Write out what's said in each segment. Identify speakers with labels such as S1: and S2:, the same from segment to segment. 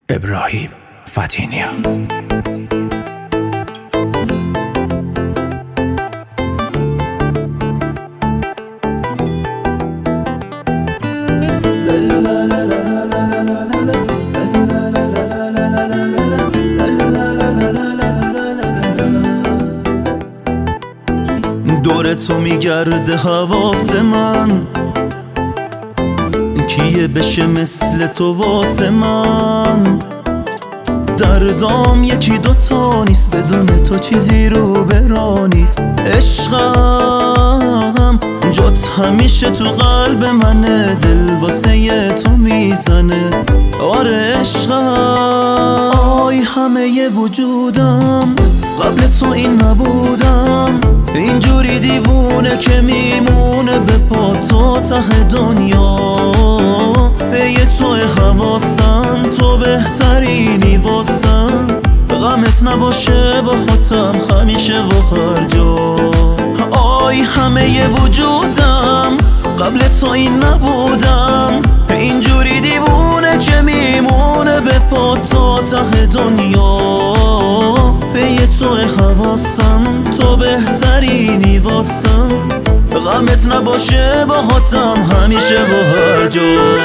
S1: ابراهیم فتینیا.
S2: دور تو میگرده حواس من، کیه بشه مثل تو واسه من؟ دردام یکی دوتا نیست، بدون تو چیزی رو برا نیست. عشقم جات همیشه تو قلب منه، دل واسه تو میزنه. آره عشقم، آی همه وجودم قبل تو این نبودم. اینجوری دیوونه که میمونه به پا تو ته دنیا. به یه تو حواسم، تو بهترینی واسم. غمت نباشه با خودم همیشه و هر جا. آی همه وجودم قبل تو این نبودم. اینجوری دیوونه که میمونه به پا تو ته دنیا. به یه تو حواسم، تو بهترینی واسم. غمت نباشه با خودم همیشه و هر جا.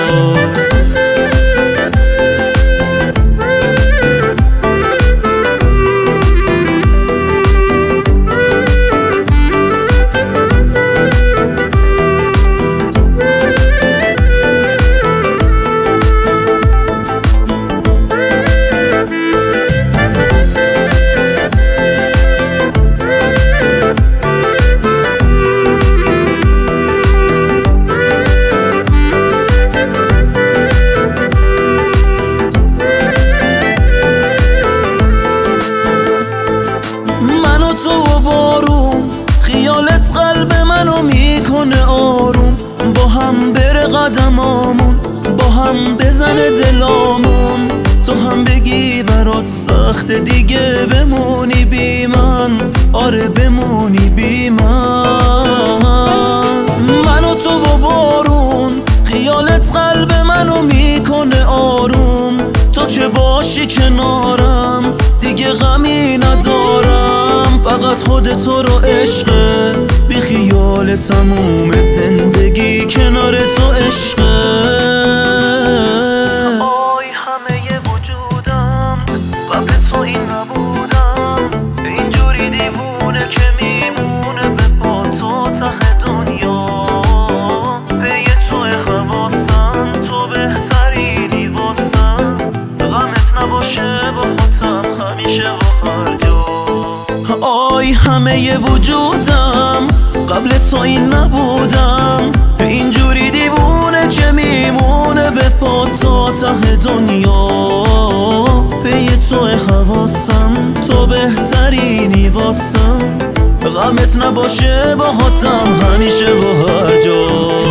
S2: تو بارون خیالت قلب منو میکنه آروم. با هم بره قدمامون، با هم بزنه دلامون. تو هم بگی برات سخت دیگه بمونی بی من. آره بمونی بی من. من و تو و بارون خیالت قلب منو میکنه آروم. تو که باشی کنارم دیگه غمی ندارم. فقط خودتو رو عشقه، بی خیال تموم زندگی کنار تو عشقه. آی همه وجودم قبل تو این نبودم. اینجوری دیوونه که میمونه به پا تو ته دنیا. به یه تو حواسم، تو بهترینی واسم. غمت نباشه با خودم همیشه و هر جا. آی همه وجودم قبل تو این نبودم. اینجوری دیوونه که میمونه به پا تو ته دنیا. به یه تو حواسم، تو بهترینی واسم. غمت نباشه با خودم همیشه و هر جا.